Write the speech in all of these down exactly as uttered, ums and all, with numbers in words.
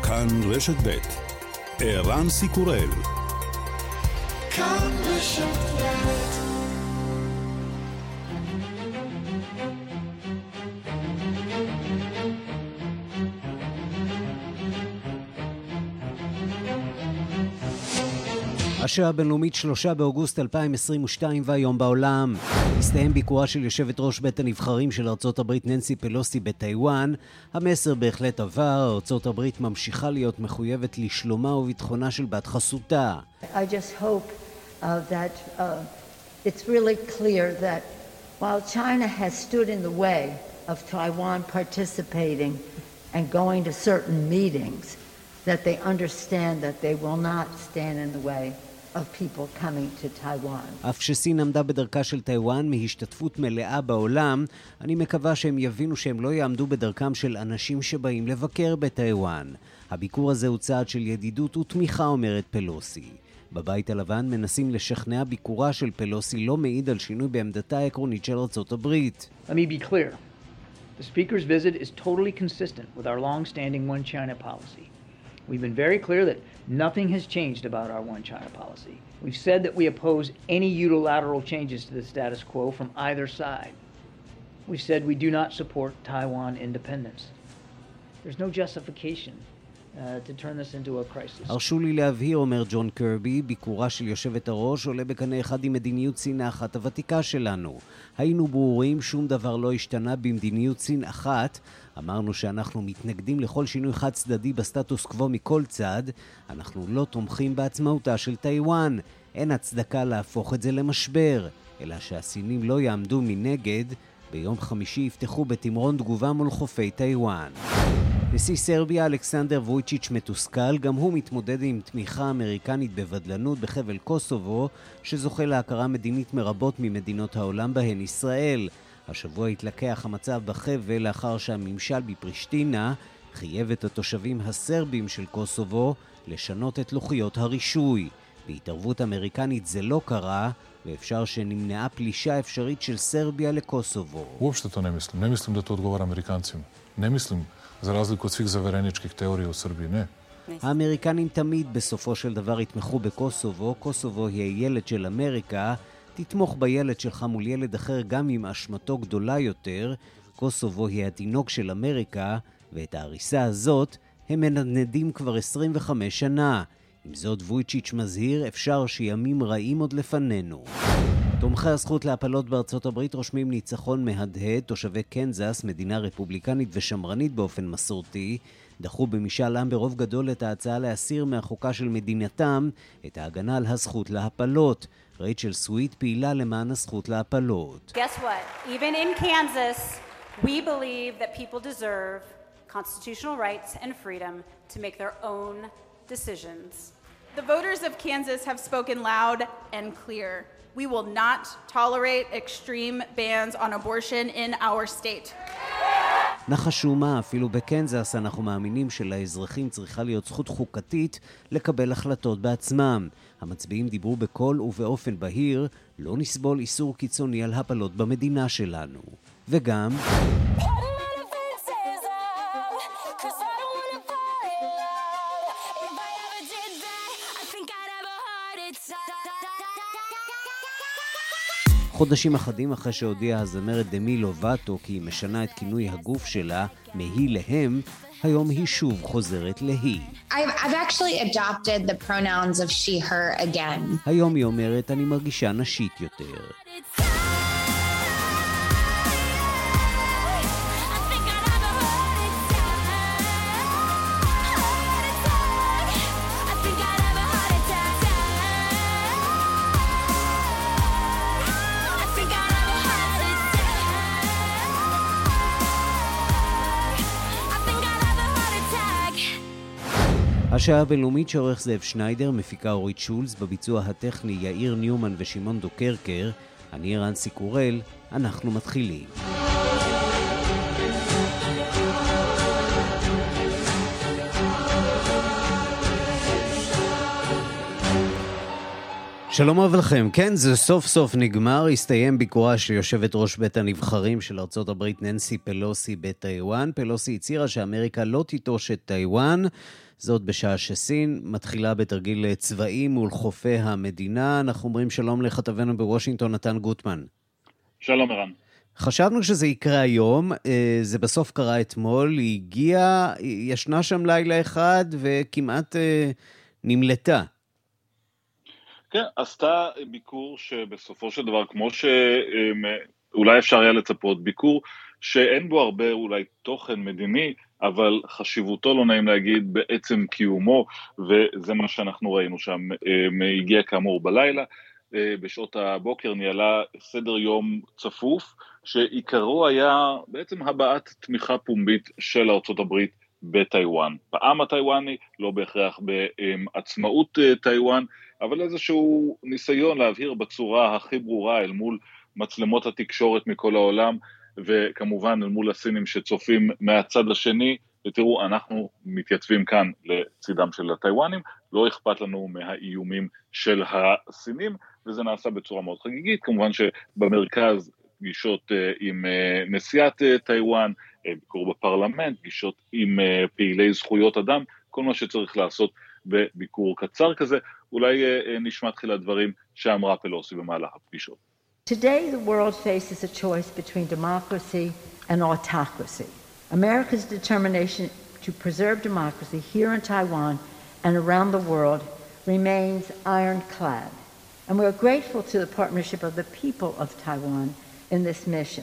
כאן רשת ב' ערן סיקורל. כאן רשת ב'. השעה הבינלאומית שלושה באוגוסט אלפיים עשרים ושתיים והיום בעולם. הסתיים ביקורה של יושבת ראש בית הנבחרים של ארצות הברית ננסי פלוסי בטיואן. המסר בהחלט עבר, ארצות הברית ממשיכה להיות מחויבת לשלומה וביטחונה של בת חסותה. I just hope uh, that uh, it's really clear that while China has stood in the way of Taiwan participating and going to certain meetings, that they understand that they will not stand in the way of people coming to Taiwan. אף שסין עמדה בדרכה של טיואן מהשתתפות מלאה בעולם, אני מקווה שהם יבינו שהם לא יעמדו בדרכם של אנשים שבאים לבקר בטיואן. הביקור הזה הוא צעד של ידידות ותמיכה, אומרת פלוסי. בבית הלבן מנסים לשכנע ביקורה של פלוסי לא מעיד על שינוי בעמדתה העקרונית של ארצות הברית. Let me be clear. The speaker's visit is totally consistent with our long-standing one China policy. We've been very clear that nothing has changed about our one China policy. We've said that we oppose any unilateral changes to the status quo from either side. We've said we do not support Taiwan independence. There's no justification uh, to turn this into a crisis. הרשו לי להבהיר, אומר ג'ון קרבי, ביקורה של יושבת הראש עולה בקנה אחד עם מדיניות סין האחת הוותיקה שלנו. היינו ברורים, שום דבר לא השתנה במדיניות סין אחת. אמרנו שאנחנו מתנגדים לכל שינוי חד צדדי בסטטוס קוו מכל צד. אנחנו לא תומכים בעצמאותה של טיואן. אין הצדקה להפוך את זה למשבר, אלא שהסינים לא יעמדו מנגד. ביום חמישי יפתחו בתמרון תגובה מול חופי טיואן. נשיא סרביה אלכסנדר וויצ'יץ' מתוסכל, גם הוא מתמודד עם תמיכה אמריקנית בבדלנות בחבל קוסובו, שזוכה להכרה מדינית מרבות ממדינות העולם בהן ישראל. השבוע התלקח המצב בחבל לאחר שהממשל בפרישטינה חייב את התושבים הסרבים של קוסובו לשנות את לוחיות הרישוי. בהתערבות אמריקנית זה לא קרה, ואפשר שנמנעה פלישה אפשרית של סרביה לקוסובו. Uopšte to ne mislim. Ne mislim da to odgovara Amerikancima. Ne mislim, za razliku od svih zavereničkih teorija u Srbiji, ne. האמריקנים תמיד בסופו של דבר יתמכו בקוסובו. קוסובו היא הילד של אמריקה. תתמוך בילד שלך מול ילד אחר גם אם אשמתו גדולה יותר. קוסובו היא התינוק של אמריקה, ואת ההריסה הזאת הם מנדנדים כבר עשרים וחמש שנה. עם זאת וויצ'יץ' מזהיר, אפשר שימים רעים עוד לפנינו. תומכי הזכות להפלות בארצות הברית רושמים ניצחון מהדהד. תושבי קנזס, מדינה רפובליקנית ושמרנית באופן מסורתי, דחו במשאל עם ברוב גדול את ההצעה להסיר מהחוקה של מדינתם את ההגנה על הזכות להפלות. רייצ'ל סוויט פעילה למען הזכות להפלות. Guess what? Even in Kansas, we believe that people deserve constitutional rights and freedom to make their own decisions. The voters of Kansas have spoken loud and clear. We will not tolerate extreme bans on abortion in our state. נחשו מה, אפילו בקנזס אנחנו מאמינים שלאזרחים צריכה להיות זכות חוקתית לקבל החלטות בעצמם. המצביעים דיברו בקול ובאופן בהיר, לא נסבול איסור קיצוני על הפלות במדינה שלנו. וגם חודשים אחדים אחרי שהודיעה הזמרת דמי לובטו כי היא משנה את כינוי הגוף שלה מהיא להם, היום היא שוב חוזרת להיא. I've, I've actually adopted the pronouns of she, her again. היום היא אומרת, אני מרגישה נשית יותר. השעה הבינלאומית שעורך זאב שניידר, מפיקה אורית שולץ, בביצוע הטכני יאיר ניומן ושימון דוקרקר. אני ערן סיקורל, אנחנו מתחילים. שלום רב לכם. כן, זה סוף סוף נגמר. הסתיים ביקורה של יושבת ראש בית הנבחרים של ארצות הברית ננסי פלוסי בטיואן. פלוסי הצהירה שאמריקה לא תיטוש את טיואן, זאת בשעה שסין מתחילה בתרגיל צבאי מול חופי המדינה. אנחנו אומרים שלום לכתבנו בוושינגטון נתן גוטמן. שלום ערן. חשבנו שזה יקרה היום, זה בסוף קרה אתמול, היא הגיעה, ישנה שם לילה אחד וכמעט נמלטה. כן, עשתה ביקור שבסופו של דבר, כמו שאולי אפשר היה לצפות, ביקור שאין בו הרבה אולי תוכן מדיני, אבל חשיבותו לא נעים להגיד בעצם קיומו, וזה מה שאנחנו ראינו שם. הגיע כאמור בלילה, בשעות הבוקר ניהלה סדר יום צפוף, שעיקרו היה בעצם הבעת תמיכה פומבית של ארצות הברית בטיואן. בעם הטיואני, לא בהכרח בעצמאות טיואן, אבל איזשהו ניסיון להבהיר בצורה הכי ברורה אל מול מצלמות התקשורת מכל העולם, וכמובן אל מול הסינים שצופים מהצד השני, ותראו, אנחנו מתייצבים כאן לצידם של הטיואנים, לא אכפת לנו מהאיומים של הסינים, וזה נעשה בצורה מאוד חגיגית, כמובן שבמרכז פגישות עם נשיאת טיואן, ביקור בפרלמנט, פגישות עם פעילי זכויות אדם, כל מה שצריך לעשות בביקור קצר כזה. אולי נשמע תחילת דברים שאמרה פלוסי במהלך הפגישות. Today the world faces a choice between democracy and autocracy. America's determination to preserve democracy here in Taiwan and around the world remains ironclad. And we are grateful to the partnership of the people of Taiwan in this mission.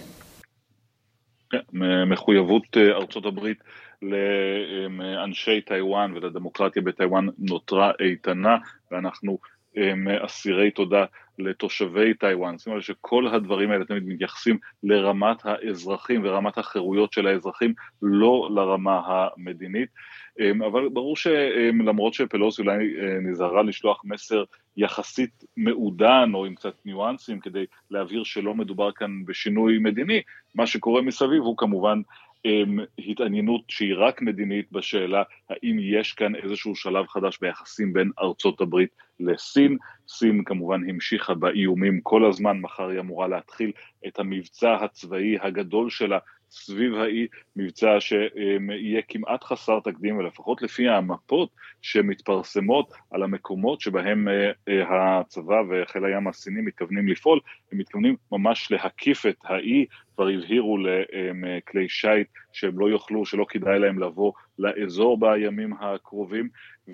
מחויבות ארצות הברית לאנשי טיואן ולדמוקרטיה בטיואן נותרה איתנה, ואנחנו אסירי תודה לתושבי טיואן. זאת אומרת שכל הדברים האלה תמיד מתייחסים לרמת האזרחים ורמת החירויות של האזרחים, לא לרמה המדינית. אבל ברור שלמרות שפלוסי אולי נזהרה לשלוח מסר יחסית מעודן או עם קצת ניואנסים כדי להבהיר שלא מדובר כאן בשינוי מדיני, מה שקורה מסביב הוא כמובן התעניינות שהיא רק מדינית בשאלה האם יש כאן איזשהו שלב חדש ביחסים בין ארצות הברית לסין. סין כמובן המשיכה באיומים כל הזמן, מחר היא אמורה להתחיל את המבצע הצבאי הגדול שלה סביב האי, מבצע שיהיה כמעט חסר תקדים, ולפחות לפי המפות שמתפרסמות על המקומות שבהם הצבא וחיל הים הסיני מתכוונים לפעול, הם מתכוונים ממש להקיף את האי, כבר הבהירו לכלי שייט שהם לא יוכלו, שלא כדאי להם לבוא לאזור בימים הקרובים,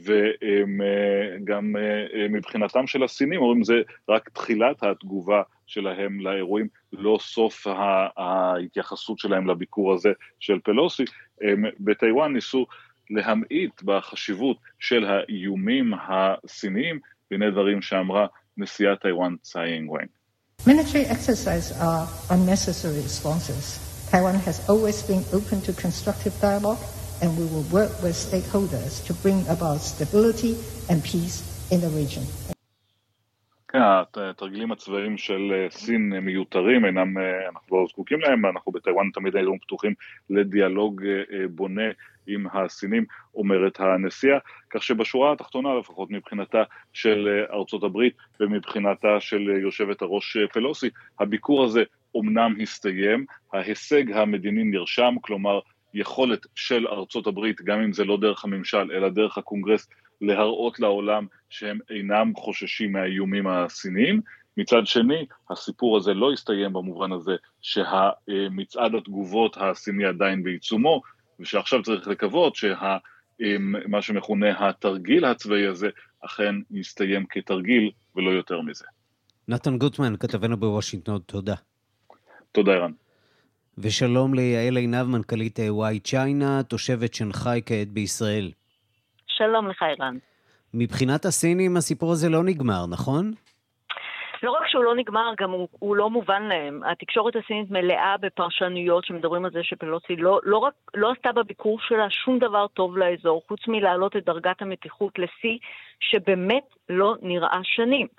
וגם מבחינתם של הסינים, אומרים זה רק תחילת התגובה שלהם לאירועים, לא סוף ההתייחסות שלהם לביקור הזה של פלוסי. בטיואן ניסו להמעיט בחשיבות של האיומים הסיניים, והנה דברים שאמרה נשיאת טיואן צאי אינג-wen. Military exercises are unnecessary responses. Taiwan has always been open to constructive dialogue, and we will work with stakeholders to bring about stability and peace in the region. כן, התרגילים הצבאיים של סין מיותרים, אינם, אנחנו לא זקוקים להם, אנחנו בטיואן תמיד היינו פתוחים לדיאלוג בונה עם הסינים, אומרת הנשיאה, כך שבשורה התחתונה לפחות מבחינתה של ארצות הברית ומבחינתה של יושבת הראש פלוסי, הביקור הזה אומנם הסתיים, ההישג המדיני נרשם, כלומר יכולת של ארצות הברית, גם אם זה לא דרך הממשל אלא דרך הקונגרס, להראות לעולם שהם אינם חוששים מהאיומים הסיניים. מצד שני, הסיפור הזה לא הסתיים במובן הזה שהמצעד התגובות הסיני עדיין בעיצומו, ושעכשיו צריך לקוות שמה שמכונה התרגיל הצבאי הזה אכן יסתיים כתרגיל ולא יותר מזה. נתן גוטמן, כתבנו בוושינגטון, תודה. תודה ערן. ושלום ליעל עינב, מנכ"לית וואי צ'יינה, תושבת שנגחאי כעת בישראל. שלום לך ערן. מבחינת הסינים הסיפור הזה לא נגמר, נכון? לא רק שהוא לא נגמר, גם הוא, הוא לא מובן להם. התקשורת הסינית מלאה בפרשנויות שמדברים על זה שפלוסי לא, לא רק, לא עשתה בביקור שלה שום דבר טוב לאזור, חוץ מלהעלות את דרגת המתיחות לשיא שבאמת לא נראה שנים.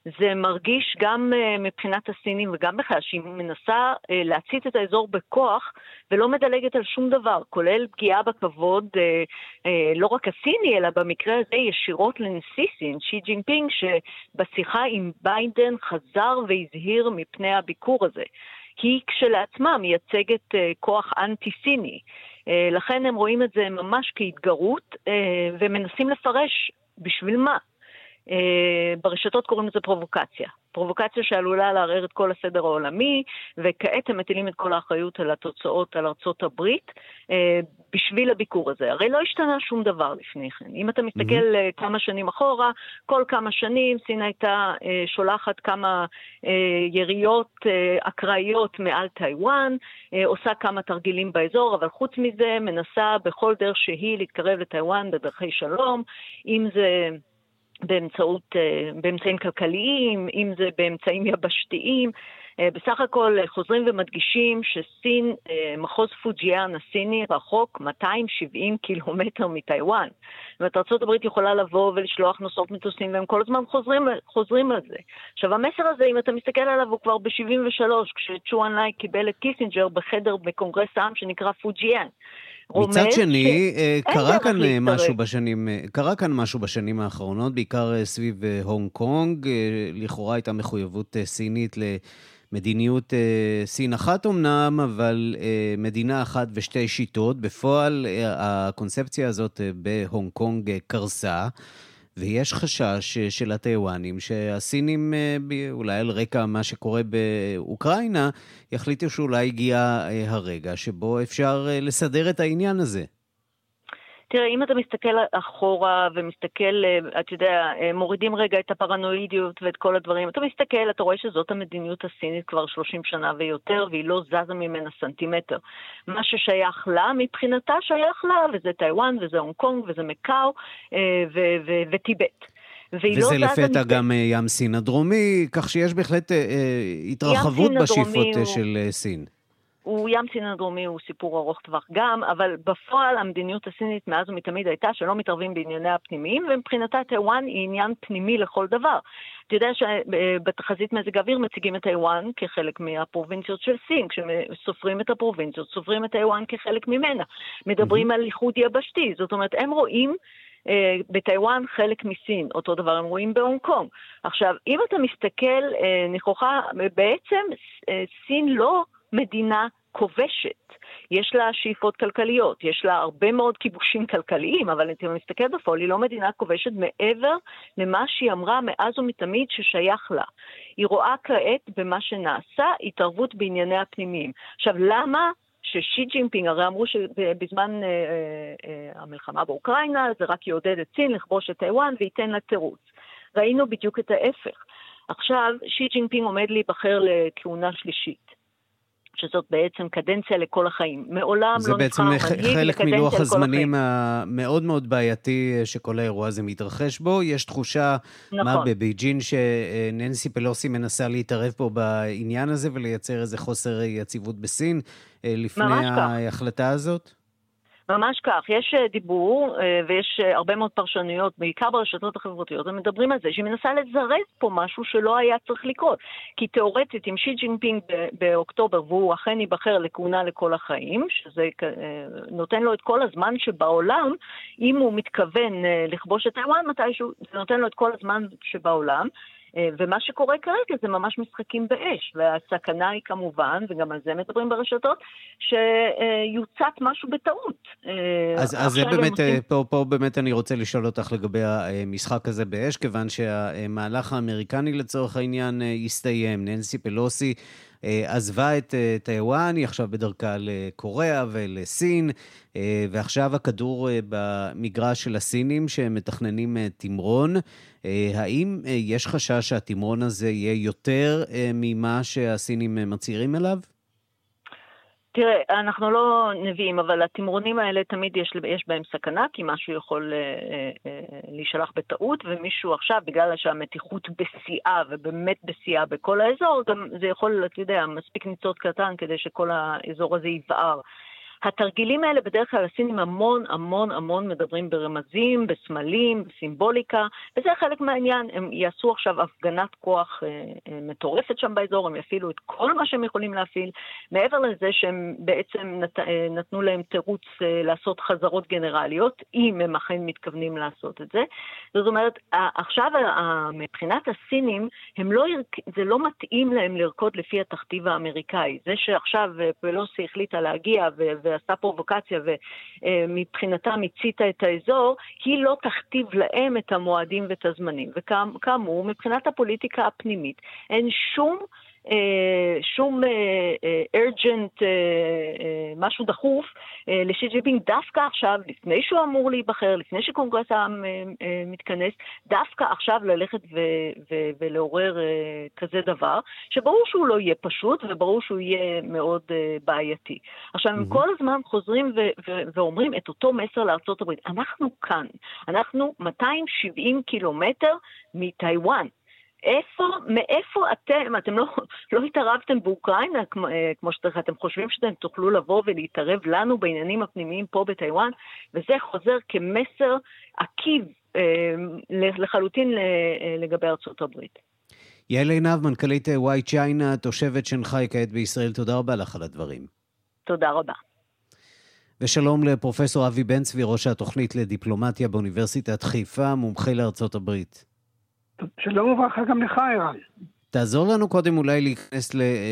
זה מרגיש גם מבחינת הסינים וגם בכלל שהיא מנסה להציץ את האזור בכוח ולא מדלגת על שום דבר, כולל פגיעה בכבוד לא רק הסיני אלא במקרה הזה ישירות לנשיא סין, שי ג'ינפינג, שבשיחה עם ביידן חזר והזהיר מפני הביקור הזה. היא כשלעצמה מייצגת כוח אנטי-סיני, לכן הם רואים את זה ממש כהתגרות ומנסים לפרש בשביל מה. ברשתות קוראים לזה פרובוקציה. פרובוקציה שעלולה לערער את כל הסדר העולמי, וכעת הם מטילים את כל האחריות על התוצאות על ארצות הברית, בשביל הביקור הזה. הרי לא השתנה שום דבר לפני כן. אם אתה מסתכל mm-hmm. כמה שנים אחורה, כל כמה שנים סין הייתה שולחת כמה יריות אקראיות מעל טיואן, עושה כמה תרגילים באזור, אבל חוץ מזה מנסה בכל דרך שהיא להתקרב לטיואן בדרכי שלום, אם זה באמצעות, באמצעים כלכליים, אם זה באמצעים יבשתיים. בסך הכל חוזרים ומדגישים שסין, מחוז פוג'יאן הסיני רחוק מאתיים שבעים קילומטר מטיואן. זאת ארצות הברית יכולה לבוא ולשלוח נוסעות מטוסים, והם כל הזמן חוזרים, חוזרים על זה. עכשיו המסר הזה, אם אתה מסתכל עליו, הוא כבר ב-שבעים ושלוש, כשצ'ו אנאי קיבל את קיסינג'ר בחדר בקונגרס העם שנקרא פוג'יאן. מצד שני, קרה כאן משהו בשנים, קרה כאן משהו בשנים האחרונות, בעיקר סביב הונג קונג, לכאורה הייתה מחויבות סינית למדיניות סין אחת אמנם, אבל מדינה אחת ושתי שיטות. בפועל הקונספציה הזאת בהונג קונג קרסה, ויש חשש של הטיואנים שהסינים, אולי על רקע מה שקורה באוקראינה, יחליטו שאולי הגיע הרגע שבו אפשר לסדר את העניין הזה. תראה, אם אתה מסתכל אחורה ומסתכל, אתה יודע, מורידים רגע את הפרנואידיות ואת כל הדברים, אתה מסתכל, אתה רואה שזאת המדיניות הסינית כבר שלושים שנה ויותר, והיא לא זזה ממנה סנטימטר. מה ששייך לה, מבחינתה שייך לה, וזה טיואן, וזה הונג קונג, וזה מקאו, ו- ו- וטיבט. וזה לא לפתע גם ים סין הדרומי, כך שיש בהחלט התרחבות בשאיפות של סין. הוא ים סין הדרומי הוא סיפור ארוך טווח גם, אבל בפועל המדיניות הסינית מאז ומתמיד הייתה שלא מתערבים בענייני הפנימיים, ומבחינתה טיואן היא עניין פנימי לכל דבר. אתה יודע שבתחזית מזג האוויר מציגים את טיואן כחלק מהפרובינציות של סין, כשסופרים את הפרובינציות, סופרים את טיואן כחלק ממנה. מדברים על איחוד יבשתי, זאת אומרת, הם רואים בטיואן חלק מסין, אותו דבר הם רואים בהונג קונג. עכשיו, אם אתה מסתכל נכוחה, בעצם סין לא מדינה כובשת. יש לה שאיפות כלכליות, יש לה הרבה מאוד כיבושים כלכליים, אבל אם מסתכל בפועל, היא לא מדינה כובשת מעבר למה שהיא אמרה מאז ומתמיד ששייך לה. היא רואה כעת במה שנעשה התערבות בענייני הפנימיים. עכשיו, למה ששי ג'ינפינג, הרי אמרו שבזמן אה, אה, המלחמה באוקראינה, זה רק יעודד את סין לכבוש את טיואן וייתן לה תירוץ. ראינו בדיוק את ההפך. עכשיו, שי ג'ינפינג עומד להיבחר לכהונה שלישית. שזאת בעצם קדנציה לכל החיים. מעולם לא נבחר מנהיג לקדנציה לכל החיים. זה בעצם חלק מלוח הזמנים המאוד מאוד בעייתי שכל האירוע הזה מתרחש בו. יש תחושה נכון. מה בבייג'ין שננסי פלוסי מנסה להתערב פה בעניין הזה ולייצר איזה חוסר יציבות בסין לפני ההחלטה הזאת? ממש כך, יש דיבור ויש הרבה מאוד פרשנויות, בעיקר ברשתות החברתיות, הם מדברים על זה, שהיא מנסה לזרז פה משהו שלא היה צריך לקרות. כי תיאורטית, עם שי ג'ינפינג באוקטובר, והוא אכן ייבחר לכהונה לכל החיים, שזה נותן לו את כל הזמן שבעולם, אם הוא מתכוון לכבוש את טיואן מתישהו, זה נותן לו את כל הזמן שבעולם, ומה שקורה כרגע זה ממש משחקים באש, והסכנה היא כמובן, וגם על זה מדברים ברשתות, שיוצאת משהו בטעות. אז, אז זה באמת, עושים... פה, פה באמת אני רוצה לשאול אותך לגבי המשחק הזה באש, כיוון שהמהלך האמריקני לצורך העניין הסתיים. ננסי פלוסי עזבה את טיואן, היא עכשיו בדרכה לקוריאה ולסין, ועכשיו הכדור במגרש של הסינים שמתכננים תמרון. האם יש חשש שהתמרון הזה יהיה יותר ממה שהסינים מצהירים עליו? תראה, אנחנו לא נביאים, אבל התמרונים האלה תמיד יש, יש בהם סכנה, כי משהו יכול אה, אה, להישלח בטעות, ומישהו עכשיו, בגלל שהמתיחות בשיאה, ובאמת בשיאה בכל האזור, גם זה יכול, אתה יודע, מספיק ניצוץ קטן כדי שכל האזור הזה יבער. התרגילים האלה בדרך כלל הסינים המון המון המון מדברים ברמזים, בסמלים, בסימבוליקה, וזה חלק מהעניין. הם יעשו עכשיו הפגנת כוח אה, אה, מטורפת שם באזור, הם יפעילו את כל מה שהם יכולים להפעיל, מעבר לזה שהם בעצם נת, אה, נתנו להם תירוץ אה, לעשות חזרות גנרליות, אם הם אכן מתכוונים לעשות את זה. זאת אומרת, עכשיו מבחינת הסינים, הם לא, זה לא מתאים להם לרקוד לפי התכתיב האמריקאי. זה שעכשיו פלוסי החליטה להגיע ו- ועשה פרובוקציה ומבחינתה מיציתה את האזור, היא לא תכתיב להם את המועדים ואת הזמנים. וכאמור, מבחינת הפוליטיקה הפנימית, אין שום שום urgent, משהו דחוף לשי ג'ינפינג דווקא עכשיו, לפני שהוא אמור להיבחר, לפני שקונגרס מתכנס, דווקא עכשיו ללכת ולעורר כזה דבר, שברור שהוא לא יהיה פשוט וברור שהוא יהיה מאוד בעייתי. עכשיו, הם כל הזמן חוזרים ואומרים את אותו מסר לארצות הברית. אנחנו כאן, אנחנו מאתיים שבעים קילומטר מטייוואן. איפה, מאיפה אתם, אתם לא, לא התערבתם באוקראינה, כמו, כמו שצריך, אתם חושבים שאתם תוכלו לבוא ולהתערב לנו בעניינים הפנימיים פה בטיואן, וזה חוזר כמסר עקיב אה, לחלוטין לגבי ארצות הברית. יעל עינב, מנכ"לית וואי צ'יינה, תושבת שנגחאי כעת בישראל, תודה רבה לך על הדברים. תודה רבה. ושלום לפרופסור אבי בן צבי, ראש התוכנית לדיפלומטיה באוניברסיטת חיפה, מומחה לארצות הברית. שלום וברכה גם לך, ערן. תעזור לנו קודם אולי להיכנס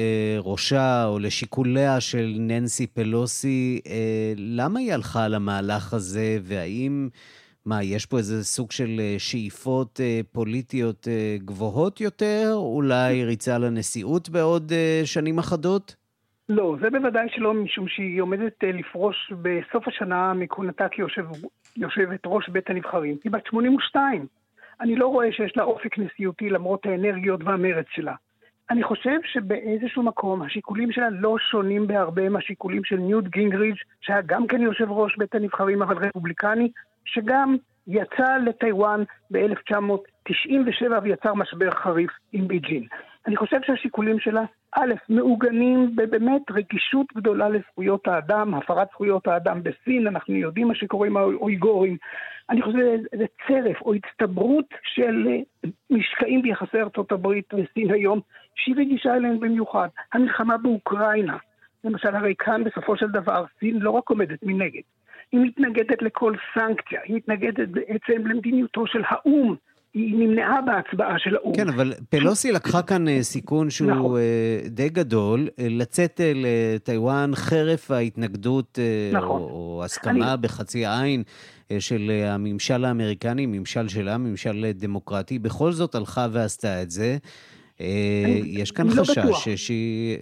לראשה או לשיקוליה של ננסי פלוסי. למה היא הלכה על המהלך הזה, והאם, מה, יש פה איזה סוג של שאיפות פוליטיות גבוהות יותר? אולי ריצה לנשיאות בעוד שנים אחדות? לא, זה בוודאי שלא, משום שהיא עומדת לפרוש בסוף השנה מכהונתה כיושבת ראש בית הנבחרים. היא בת שמונים ושתיים. אני לא רואה שיש לה אופק נשיאותי למרות האנרגיות והמרץ שלה. אני חושב שבאיזשהו מקום השיקולים שלה לא שונים בהרבה מהשיקולים של ניוט גינגריץ', שהיה גם כן יושב ראש בית הנבחרים אבל רפובליקני, שגם יצא לטיואן ב-אלף תשע מאות תשעים ושבע ויצר משבר חריף עם בייג'ין. אני חושב שהשיקולים שלה, א', מעוגנים בבאמת רגישות גדולה לזכויות האדם, הפרת זכויות האדם בסין, אנחנו יודעים מה שקורה עם האויגורים. אני חושב שזה צרף או הצטברות של משקעים ביחסי ארצות הברית וסין היום, שהיא רגישה אליהן במיוחד. המלחמה באוקראינה, למשל, הרי כאן בסופו של דבר סין לא רק עומדת מנגד, היא מתנגדת לכל סנקציה, היא מתנגדת בעצם למדיניותו של האום, היא נמנעה בהצבעה של האום. כן, אבל פלוסי לקחה כאן סיכון שהוא נכון. די גדול, לצאת לטיואן חרף ההתנגדות נכון. או, או הסכמה אני... בחצי עין של הממשל האמריקני, ממשל שלה, ממשל דמוקרטי, בכל זאת הלכה ועשתה את זה. אני, יש כאן חשש לא שהיא...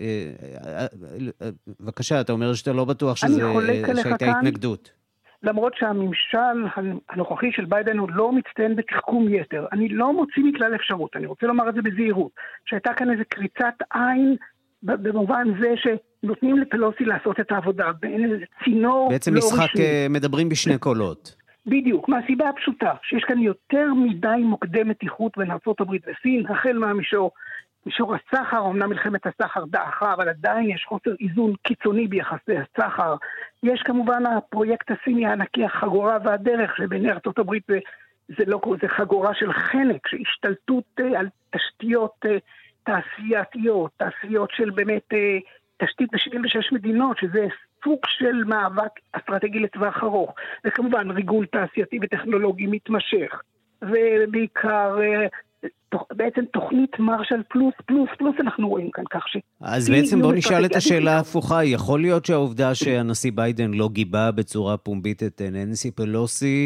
בבקשה, אתה אומר שאתה לא בטוח שזה, שהייתה כאן... התנגדות. למרות שהממשל הנוכחי של ביידן הוא לא מצטיין בתחכום יתר. אני לא מוציא מכלל אפשרות, אני רוצה לומר את זה בזהירות, שהייתה כאן איזו קריצת עין, במובן זה שנותנים לפלוסי לעשות את העבודה, בין איזה צינור לא רשמי. בעצם משחק מדברים בשני קולות. בדיוק, מהסיבה הפשוטה, שיש כאן יותר מדי מוקדי מתיחות בין ארצות הברית וסין, החל מהמישור, מישור הסחר, אמנם מלחמת הסחר דעכה, אבל עדיין יש חוסר איזון קיצוני ביחסי הסחר. יש כמובן הפרויקט הסיני הענקי, החגורה והדרך, שבין ארצות הברית זה לא זה חגורה של חנק, שהשתלטות על תשתיות תעשייתיות, תעשיות של באמת תשתית ב-שבעים ושש מדינות, שזה סוג של מאבק אסטרטגי לטווח ארוך, וכמובן ריגול תעשייתי וטכנולוגי מתמשך, ובעיקר בעצם תוכנית מרשל פלוס פלוס פלוס אנחנו רואים כאן כך ש... אז בעצם בוא נשאל את השאלה ההפוכה, יכול להיות שהעובדה שהנשיא ביידן לא גיבה בצורה פומבית את ננסי פלוסי,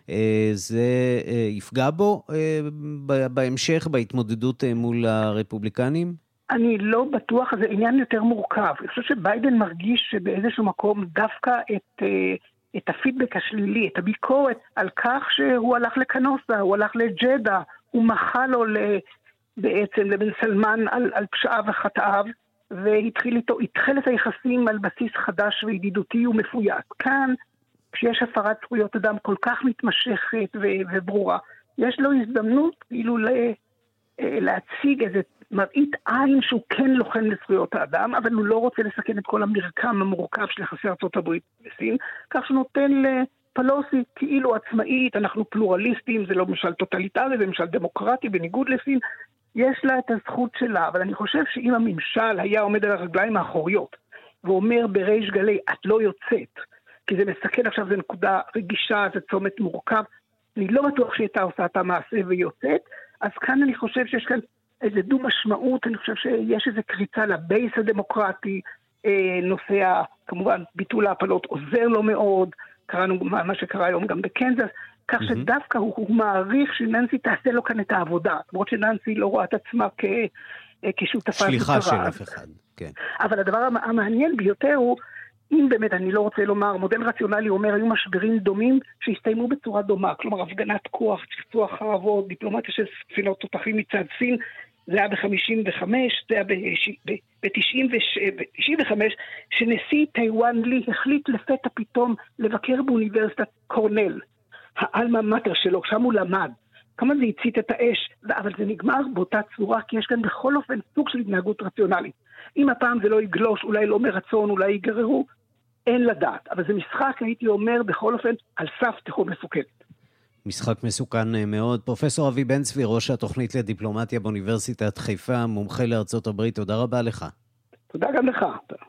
זה יפגע בו בהמשך, בהתמודדות מול הרפובליקנים? אני לא בטוח, זה עניין יותר מורכב. אני חושב שביידן מרגיש שבאיזשהו מקום דווקא את, את הפידבק השלילי, את הביקורת על כך שהוא הלך לקנוסה, הוא הלך לג'דה, הוא מחל לו בעצם לבן סלמן על, על פשעיו וחטאיו, והתחיל איתו, התחיל את היחסים על בסיס חדש וידידותי ומפויס. כאן, כשיש הפרת זכויות אדם כל כך מתמשכת ו- וברורה, יש לו הזדמנות כאילו ל- להציג איזה מראית עין שהוא כן לוחם לזכויות האדם, אבל הוא לא רוצה לסכן את כל המרקם המורכב של יחסי ארצות הברית וסין, כך שנותן לפלוסי כאילו עצמאית, אנחנו פלורליסטים, זה לא ממשל טוטליטרי, זה ממשל דמוקרטי, בניגוד לסין, יש לה את הזכות שלה, אבל אני חושב שאם הממשל היה עומד על הרגליים האחוריות, ואומר בריש גלי, את לא יוצאת, כי זה מסכן עכשיו, זה נקודה רגישה, זה צומת מורכב, אני לא בטוח שהייתה עושה את המעשה ויוצאת, אז כאן אני חושב שיש כאן איזה דו משמעות, אני חושב שיש איזה קריצה לבייס הדמוקרטי, נושא כמובן ביטול ההפלות עוזר לו מאוד, קראנו מה שקרה היום גם בקנזס, כך mm-hmm. שדווקא הוא, הוא מעריך שננסי תעשה לו כאן את העבודה, למרות שננסי לא רואה את עצמה כ, כשותפה שליחה של אף אחד, כן. אבל הדבר המעניין ביותר הוא, אם באמת, אני לא רוצה לומר, מודל רציונלי אומר, היו משברים דומים שהסתיימו בצורה דומה, כלומר, הפגנת כוח, צפצוח חרבות, דיפלומטיה של ספינות תותחים מצד סין, זה היה ב-חמישים וחמש, זה היה ב-תשעים וחמש, שנשיא טיואן לי החליט לפתע פתאום לבקר באוניברסיטת קורנל, האלמה מאטר שלו, שם הוא למד. כמה זה הצית את האש, אבל זה נגמר באותה צורה, כי יש כאן בכל אופן סוג של התנהגות רציונלית. אם הפעם זה לא יגלוש, אולי לא מרצון, אולי ייגררו, אין לדעת. אבל זה משחק, הייתי אומר, בכל אופן, על סף תיכון מסוכנת. משחק מסוכן מאוד. פרופסור אבי בן צבי, ראש התוכנית לדיפלומטיה באוניברסיטת חיפה, מומחה לארצות הברית, תודה רבה לך. תודה גם לך.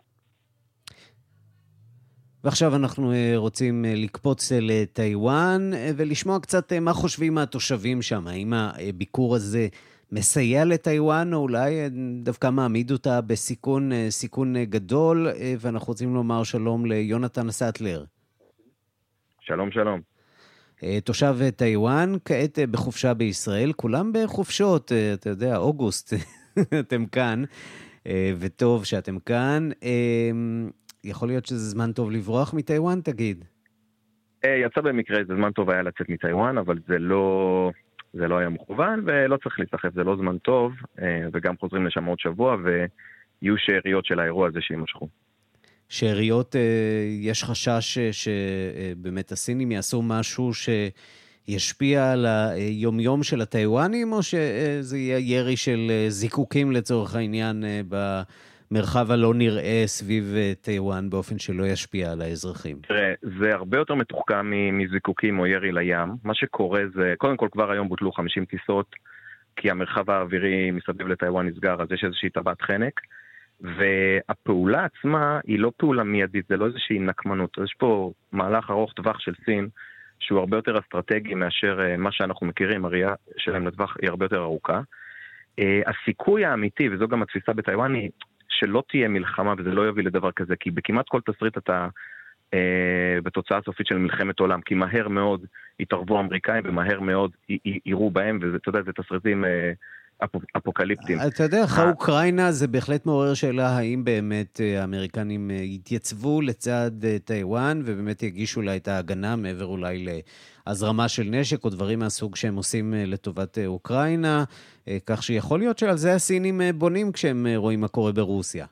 ועכשיו אנחנו רוצים לקפוץ לטיואן ולשמוע קצת מה חושבים התושבים שם. האם הביקור הזה מסייע לטיואן או אולי דווקא מעמיד אותה בסיכון סיכון גדול, ואנחנו רוצים לומר שלום ליונתן סטלר. שלום שלום. תושב טיואן, כעת בחופשה בישראל, כולם בחופשות, אתה יודע, אוגוסט, אתם כאן, וטוב שאתם כאן. יכול להיות שזה זמן טוב לברוח מטיואן, תגיד? יצא במקרה, זה זמן טוב היה לצאת מטיואן, אבל זה לא, זה לא היה מכוון, ולא צריך להצטחף, זה לא זמן טוב, וגם חוזרים לשם עוד שבוע, ויהיו שאריות של האירוע הזה שימשכו. שאריות, יש חשש שבאמת הסינים יעשו משהו שישפיע על היומיום של הטיואנים, או שזה יהיה ירי של זיקוקים לצורך העניין במרחב הלא נראה סביב טיואן באופן שלא ישפיע על האזרחים? תראה, זה הרבה יותר מתוחכם מזיקוקים או ירי לים. מה שקורה זה, קודם כל כבר היום בוטלו חמישים טיסות, כי המרחב האווירי מסביב לטיואן נסגר, אז יש איזושהי טבעת חנק. והפעולה עצמה היא לא פעולה מיידית, זה לא איזושהי נקמנות. יש פה מהלך ארוך טווח של סין, שהוא הרבה יותר אסטרטגי מאשר מה שאנחנו מכירים, הראייה שלהם לטווח היא הרבה יותר ארוכה. הסיכוי האמיתי, וזו גם התפיסה בטיואן, היא שלא תהיה מלחמה וזה לא יביא לדבר כזה, כי בכמעט כל תסריט אתה בתוצאה הסופית של מלחמת עולם, כי מהר מאוד יתערבו האמריקאים ומהר מאוד יראו בהם, ואתה יודע, זה תסריטים אפוקליפטיים. אתה יודע, אחרי אוקראינה זה בהחלט מעורר שאלה האם באמת האמריקנים יתייצבו לצד טיואן ובאמת יגישו לה את ההגנה מעבר אולי להזרמה של נשק או דברים מהסוג שהם עושים לטובת אוקראינה, כך שיכול להיות שעל זה הסינים בונים כשהם רואים מה קורה ברוסיה.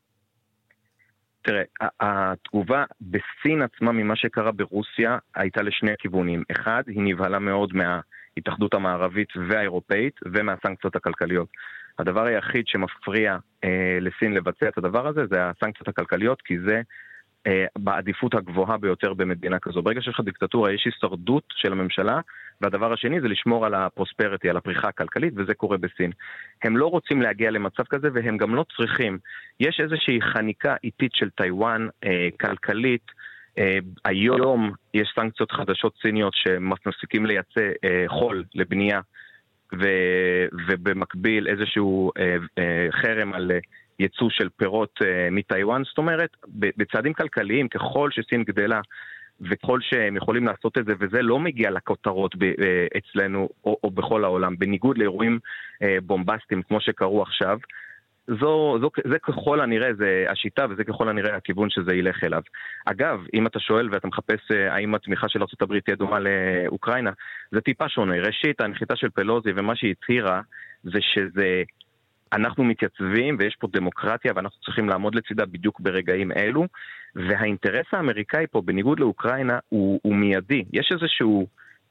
תראה, התגובה בסין עצמה ממה שקרה ברוסיה הייתה לשני כיוונים. אחד, היא נבהלה מאוד מההתאחדות המערבית והאירופאית ומהסנקציות הכלכליות. הדבר היחיד שמפריע אה, לסין לבצע את הדבר הזה זה הסנקציות הכלכליות, כי זה אה, בעדיפות הגבוהה ביותר במדינה כזו. ברגע שיש לך דיקטטורה, יש הישרדות של הממשלה, והדבר השני זה לשמור על הפרוספריטי, על הפריחה הכלכלית, וזה קורה בסין. הם לא רוצים להגיע למצב כזה, והם גם לא צריכים. יש איזושהי חניקה איטית של טיואן, אה, כלכלית. אה, היום יש סנקציות חדשות סיניות שמפסיקים לייצא אה, חול לבנייה, ו, ובמקביל איזשהו אה, אה, חרם על ייצוא של פירות אה, מטיואן. זאת אומרת, בצעדים כלכליים, ככל שסין גדלה, וכל שהם יכולים לעשות את זה, וזה לא מגיע לכותרות אצלנו או, או בכל העולם, בניגוד לאירועים בומבסטיים כמו שקרו עכשיו, זו, זו, זה ככל הנראה, זה השיטה, וזה ככל הנראה הכיוון שזה ילך אליו. אגב, אם אתה שואל ואתה מחפש האם התמיכה של ארצות הברית תהיה דומה לאוקראינה, זה טיפה שונה. ראשית, הנחיתה של פלוזי ומה שהיא הצהירה, זה שזה אנחנו מתייצבים ויש פה דמוקרטיה ואנחנו צריכים לעמוד לצידה בדיוק ברגעים אלו, והאינטרס האמריקאי פה בניגוד לאוקראינה הוא, הוא מיידי. יש איזשהו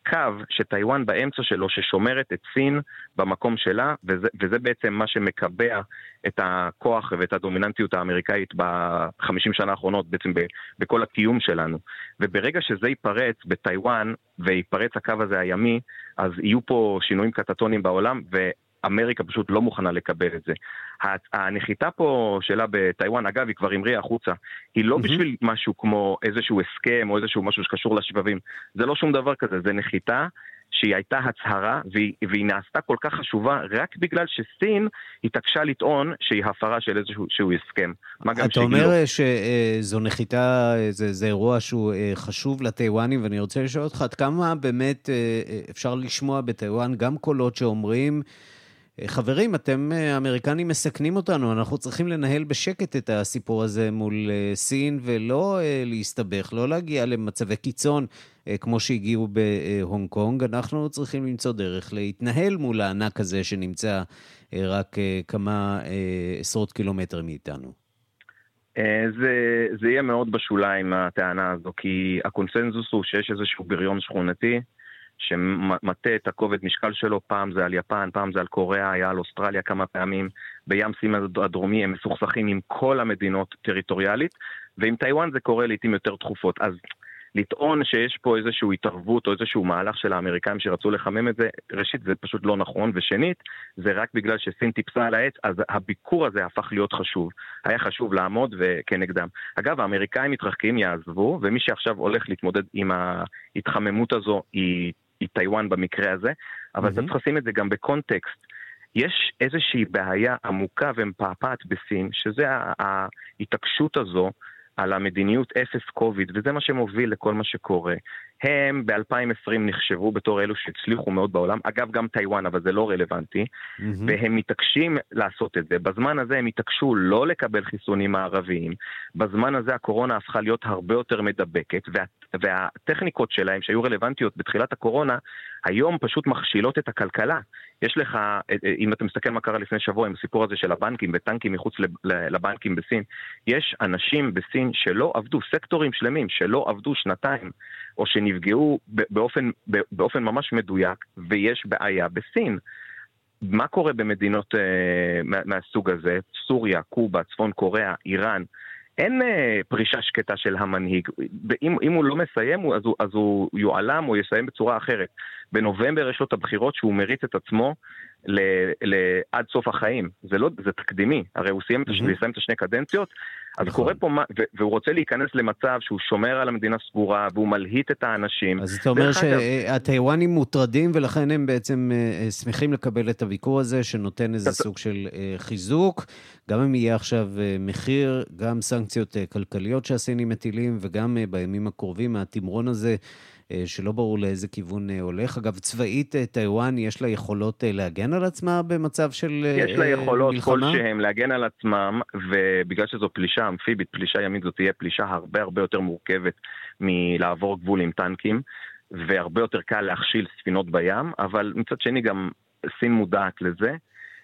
קו שטיואן באמצע שלו, ששומרת את סין במקום שלה, וזה, וזה בעצם מה שמקבע את הכוח ואת הדומיננטיות האמריקאית ב-חמישים שנה האחרונות, בעצם ב- בכל הקיום שלנו. וברגע שזה ייפרץ בטיואן, ויפרץ הקו הזה הימי, אז יהיו פה שינויים קטטוניים בעולם, ו... אמריקה פשוט לא מוכנה לקבל את זה. הנחיתה פה שלה בטיואן, אגב, היא כבר המריאה החוצה. היא לא בשביל משהו כמו איזשהו הסכם או איזשהו משהו שקשור לשבבים. זה לא שום דבר כזה, זה נחיתה שהיא הייתה הצהרה, והיא, והיא נעשתה כל כך חשובה רק בגלל שסין התעקשה לטעון שהיא הפרה של איזשהו הסכם. אתה אומר לא... שזו נחיתה, זה, זה אירוע שהוא חשוב לטיואנים, ואני רוצה לשאול אותך, עד כמה באמת אפשר לשמוע בטיואן גם קולות שאומרים, חברים, אתם האמריקנים מסכנים אותנו, אנחנו צריכים לנהל בשקט את הסיפור הזה מול סין, ולא להסתבך, לא להגיע למצבי קיצון, כמו שהגיעו בהונג קונג. אנחנו צריכים למצוא דרך להתנהל מול הענק הזה שנמצא רק כמה עשרות קילומטר מאיתנו. זה, זה יהיה מאוד בשוליים הטענה הזו, כי הקונסנזוס הוא שיש איזשהו בריון שכונתי, שמטה את הכובד משקל שלו, פעם זה על יפן, פעם זה על קוריאה, היה על אוסטרליה כמה פעמים, בים סין הדרומי הם מסוכסכים עם כל המדינות טריטוריאלית, ועם טיואן זה קורה לעתים יותר תכופות. אז לטעון שיש פה איזשהו התערבות או איזשהו מהלך של האמריקאים שרצו לחמם את זה, ראשית זה פשוט לא נכון, ושנית, זה רק בגלל שסין טיפסה על העץ, אז הביקור הזה הפך להיות חשוב. היה חשוב לעמוד וכנגדם. אגב, האמריקאים מתרחקים יעזבו, ומי שעכשיו הולך להתמודד עם ההתחממות הזו היא היא טיואן במקרה הזה, אבל mm-hmm. צריך לשים את זה גם בקונטקסט. יש איזושהי בעיה עמוקה ומפעפעת בסין, שזה ההתעקשות הזו על המדיניות אפס קוביד, וזה מה שמוביל לכל מה שקורה. הם ב-אלפיים ועשרים נחשבו בתור אלו שהצליחו מאוד בעולם, אגב גם טיואן, אבל זה לא רלוונטי, mm-hmm. והם מתעקשים לעשות את זה. בזמן הזה הם התעקשו לא לקבל חיסונים מערביים, בזמן הזה הקורונה הפכה להיות הרבה יותר מדבקת, וה, והטכניקות שלהם שהיו רלוונטיות בתחילת הקורונה, היום פשוט מכשילות את הכלכלה. יש לך, אם אתה מסתכל מה קרה לפני שבוע עם הסיפור הזה של הבנקים וטנקים מחוץ לבנקים בסין, יש אנשים בסין שלא עבדו, סקטורים שלמים שלא עבדו שנתיים, או שנפגעו באופן, באופן ממש מדויק, ויש בעיה בסין. מה קורה במדינות uh, מהסוג הזה? סוריה, קובה, צפון קוריאה, איראן, אין uh, פרישה שקטה של המנהיג. אם, אם הוא לא מסיים, אז הוא, אז הוא יועלם או יסיים בצורה אחרת. בנובמבר יש לו את הבחירות שהוא מריץ את עצמו ל, ל, עד סוף החיים. זה לא, זה תקדימי. הרי הוא סיים, mm-hmm. סיים את השני קדנציות, אז נכון. קורה פה, והוא רוצה להיכנס למצב שהוא שומר על המדינה סגורה, והוא מלהיט את האנשים. אז אתה אומר שהטיואנים מוטרדים, ולכן הם בעצם שמחים לקבל את הביקור הזה, שנותן איזה סוג של חיזוק, גם אם יהיה עכשיו מחיר, גם סנקציות כלכליות שהסינים מטילים, וגם בימים הקרובים, התמרון הזה, שלא ברור לאיזה כיוון הולך. אגב, צבאית טיואן, יש לה יכולות להגן על עצמה במצב של מלחמה? יש לה יכולות כלשהם להגן על עצמם, ובגלל שזו פלישה אמפיבית, פלישה ימית, זו תהיה פלישה הרבה הרבה יותר מורכבת מלעבור גבול עם טנקים, והרבה יותר קל להכשיל ספינות בים, אבל מצד שני גם סין מודעת לזה,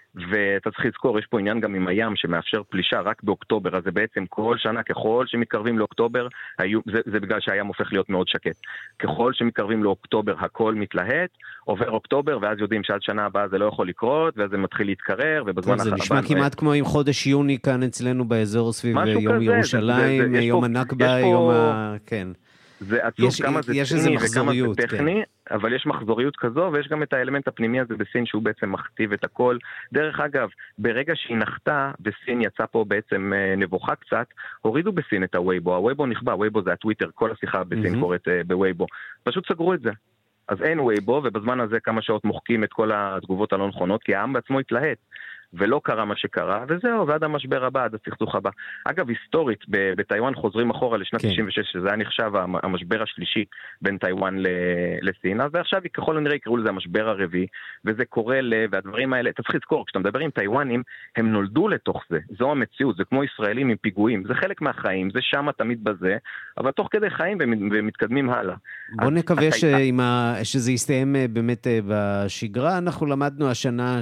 ואתה צריך לזכור, יש פה עניין גם עם הים שמאפשר פלישה רק באוקטובר, אז זה בעצם כל שנה, ככל שמתקרבים לאוקטובר, היו, זה, זה בגלל שהים הופך להיות מאוד שקט. ככל שמתקרבים לאוקטובר, הכל מתלהט, עובר אוקטובר, ואז יודעים שעד שנה הבאה זה לא יכול לקרות, ואז זה מתחיל להתקרר, ובזמן זה נשמע כמעט כמו עם חודש יוני כאן אצלנו באזור סביב יום ירושלים, יום הנכבה, יום ה... כן. זה עצוב כמה זה ציני וכמה זה טכני, אבל יש מחזוריות כזו, ויש גם את האלמנט הפנימי הזה בסין, שהוא בעצם מכתיב את הכל. דרך אגב, ברגע שהיא נחתה, בסין יצא פה בעצם נבוכה קצת, הורידו בסין את הווייבו, הווייבו נכבה, הווייבו זה הטוויטר, כל השיחה בסין קורית בווייבו, פשוט סגרו את זה. אז אין ווייבו, ובזמן הזה כמה שעות מוחקים את כל התגובות הלא נכונות, כי העם בעצמו התלהט. ולא קרה מה שקרה, וזהו, ועד המשבר הבא, עד הסכסוך הבא. אגב, היסטורית, בטיואן חוזרים אחורה לשנת כן. תשעים ושש, שזה היה נחשב המשבר השלישי בין טיואן לסין, אז ועכשיו ככל הנראה יקראו לזה המשבר הרביעי, וזה קורה ל... והדברים האלה, אתה צריך לזכור, כשאתה מדבר עם טיואנים, הם נולדו לתוך זה, זו המציאות, זה כמו ישראלים עם פיגועים, זה חלק מהחיים, זה שמה תמיד בזה, אבל תוך כדי חיים ומתקדמים הלאה. בוא נקווה שמה... שזה יסתיים באמת בשגרה. אנחנו למדנו השנה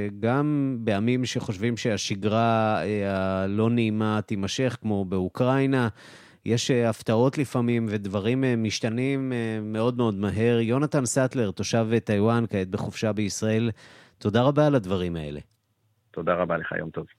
שגם בימים שחושבים שהשגרה הלא נעימה תימשך, כמו באוקראינה, יש הפתעות לפעמים ודברים משתנים מאוד מאוד מהר. יונתן סטלר, תושב טיואן, כעת בחופשה בישראל, תודה רבה על הדברים האלה. תודה רבה לך, יום טוב.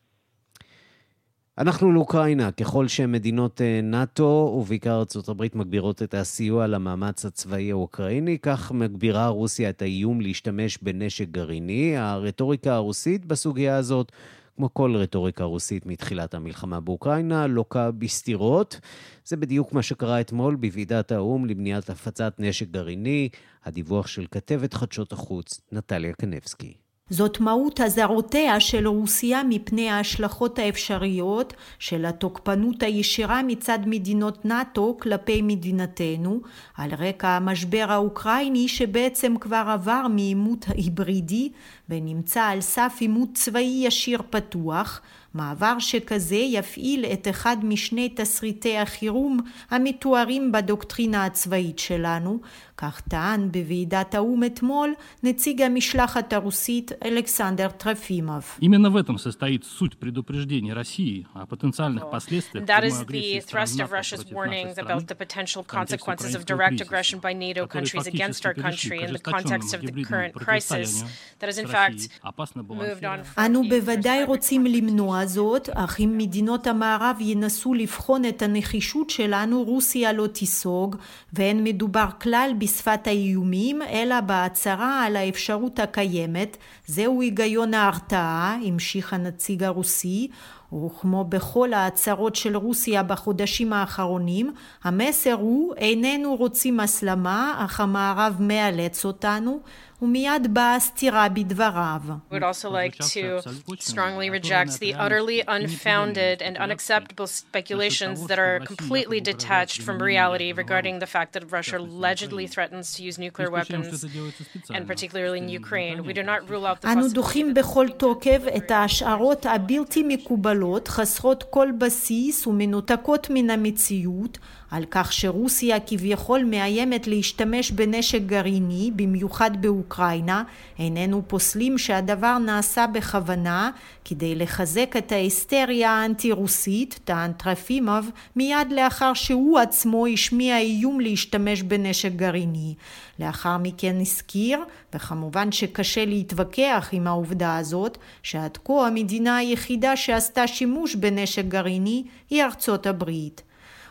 אנחנו לאוקראינה, ככל שמדינות נאטו ובעיקר ארצות הברית מגבירות את הסיוע למאמץ הצבאי האוקראיני, כך מגבירה רוסיה את האיום להשתמש בנשק גרעיני. הרטוריקה הרוסית בסוגיה הזאת, כמו כל רטוריקה רוסית מתחילת המלחמה באוקראינה, לוקה בסתירות. זה בדיוק מה שקרה אתמול בוועידת האו"ם לבניית הפצת נשק גרעיני. הדיווח של כתבת חדשות החוץ, נטליה קנבסקי. זאת מהות הזרותיה של רוסיה מפני ההשלכות האפשריות של התוקפנות הישירה מצד מדינות נאטו כלפי מדינתנו, על רקע המשבר האוקראיני שבעצם כבר עבר מעימות היברידי ונמצא על סף עימות צבאי ישיר פתוח, מעבר שכזה יפעיל את אחד משני תסריטי החירום המתוארים בדוקטרינה הצבאית שלנו, כך טען בוועידת האו"ם אתמול נציג המשלחת הרוסית אלכסנדר טרפימוב. Именно в этом состоит суть предупреждения России о потенциальных последствиях. That is the thrust of Russia's warning about the potential consequences of direct aggression by NATO countries against our country in the context of the current crisis that has in fact moved on from. אנו בוודאי רוצים למנוע זאת, אך אם מדינות המערב ינסו לבחון את הנחישות שלנו, רוסיה לא תיסוג, ואין מדובר כלל בשפת האיומים, אלא בהצהרה על האפשרות הקיימת. זהו היגיון ההרתעה, המשיך הנציג הרוסי, וכמו בכל ההצהרות של רוסיה בחודשים האחרונים, המסר הוא, איננו רוצים הסלמה, אך המערב מאלץ אותנו, ומיד באה סתירה בדבריו. We would also like to strongly reject the utterly unfounded and unacceptable speculations that are completely detached from reality regarding the fact that Russia allegedly threatens to use nuclear weapons, and particularly in Ukraine. We do not rule out the אנו דוחים בכל תוקף את ההשערות הבלתי מקובלות, חסרות כל בסיס ומנותקות מן המציאות, על כך שרוסיה כביכול מאיימת להשתמש בנשק גרעיני, במיוחד באוקראינה. איננו פוסלים שהדבר נעשה בכוונה כדי לחזק את ההיסטריה האנטי-רוסית, טען טרפימוב, מיד לאחר שהוא עצמו השמיע איום להשתמש בנשק גרעיני. לאחר מכן נזכיר, וכמובן שקשה להתווכח עם העובדה הזאת, שעד כה המדינה היחידה שעשתה שימוש בנשק גרעיני היא ארצות הברית.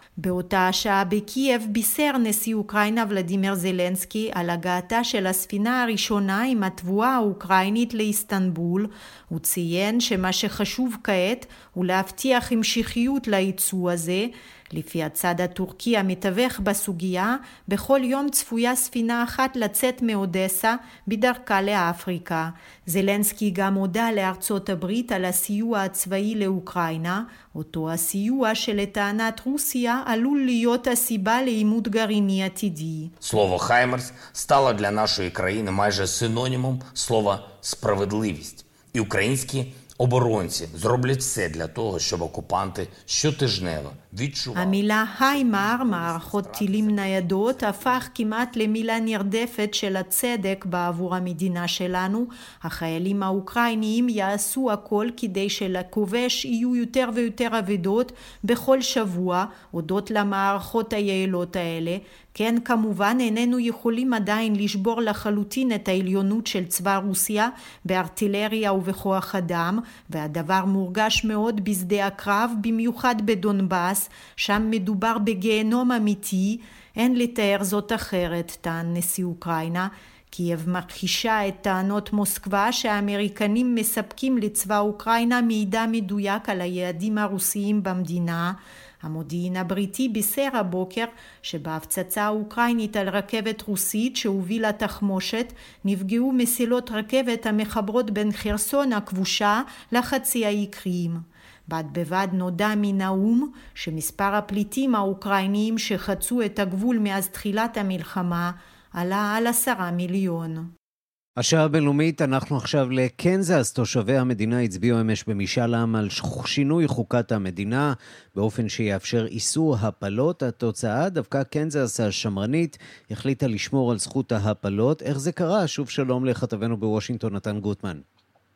באותה השעה בקייב בישר נשיא אוקראינה ולדימיר זלנסקי על הגעתה של הספינה הראשונה עם התבואה האוקראינית לאיסטנבול. הוא ציין שמה שחשוב כעת הוא להבטיח המשכיות לייצוא הזה. לפי הצד הטורקי המתווך בסוגיה, בכל יום צפויה ספינה אחת לצאת מאודסה בדרכה לאפריקה. זלנסקי גם הודה לארצות הברית על הסיוע הצבאי לאוקראינה, אותו הסיוע שלטענת רוסיה עלול להיות הסיבה לעימות גרעיני עתידי. Слово «Хаймерс» стало для нашої країни майже синонімом слова «справедливість». І українські оборонці зроблять все для того, щоб окупанти щотижнево відчували. המילה היימר, מערכות טילים ניידות, הפך כמעט למילה נרדפת של הצדק בעבור המדינה שלנו. החיילים האוקראיניים יעשו הכל כדי שלכובש יהיו יותר ויותר עבודות בכל שבוע, הודות למערכות היעילות האלה. כן, כמובן איננו יכולים עדיין לשבור לחלוטין את העליונות של צבא רוסיה בארטילריה ובכוח אדם, והדבר מורגש מאוד בשדה הקרב, במיוחד בדונבאס, שם מדובר בגיהנום אמיתי, אין לתאר זאת אחרת, טען נשיא אוקראינה. קייב מכחישה את טענות מוסקבה שהאמריקנים מספקים לצבא אוקראינה מידע מדויק על היעדים הרוסיים במדינה. המודיעין הבריטי בישר הבוקר שבהפצצה האוקראינית על רכבת רוסית שהובילה תחמושת נפגעו מסילות רכבת המחברות בין חרסון הכבושה לחצי האי קרים. בד בבד נודע מן האו"ם שמספר הפליטים האוקראיניים שחצו את הגבול מאז תחילת המלחמה עלה על עשרה מיליון. השעה הבינלאומית, אנחנו עכשיו לקנזס. תושבי המדינה הצביעו אמש במשאל עם על שינוי חוקת המדינה באופן שיאפשר איסור הפלות. התוצאה, דווקא קנזס השמרנית החליטה לשמור על זכות ההפלות. איך זה קרה? שוב שלום לכתבנו בוושינגטון, נתן גוטמן.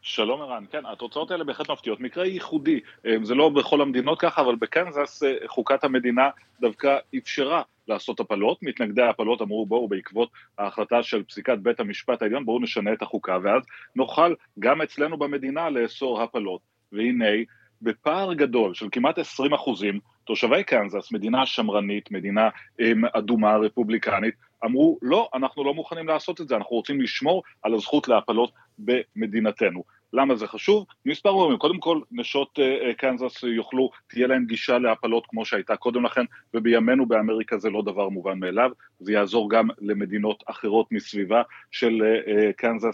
שלום ערן, כן, התוצאות האלה בהחלט מפתיעות, מקרה ייחודי, זה לא בכל המדינות ככה, אבל בקנזס חוקת המדינה דווקא אפשרה לעשות הפלות, מתנגדי ההפלות אמרו בואו בעקבות ההחלטה של פסיקת בית המשפט העליון, בואו נשנה את החוקה, ואז נוכל גם אצלנו במדינה לאסור הפלות, והנה בפער גדול של כמעט עשרים אחוזים, תושבי קנזס, מדינה שמרנית, מדינה אדומה, רפובליקנית, אמרו לא, אנחנו לא מוכנים לעשות את זה, אנחנו רוצים לשמור על הזכות להפלות במדינתנו. למה זה חשוב? מספר אומרים, קודם כל נשות uh, קנזס יוכלו, תהיה להן גישה להפלות כמו שהייתה קודם לכן, ובימינו באמריקה זה לא דבר מובן מאליו, זה יעזור גם למדינות אחרות מסביבה של uh, קנזס,